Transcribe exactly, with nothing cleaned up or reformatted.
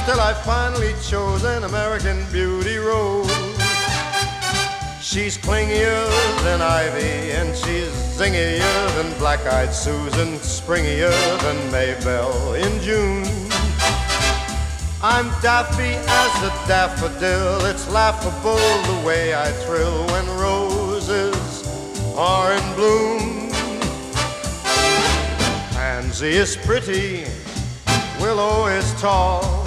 till I finally chose an American Beauty rose. She's clingier than ivy, and she's zingier than black-eyed Susan, springier than Maybelle in June. I'm daffy as a daffodil, it's laughable the way I thrill when roses are in bloom. Pansy is pretty, willow is tall,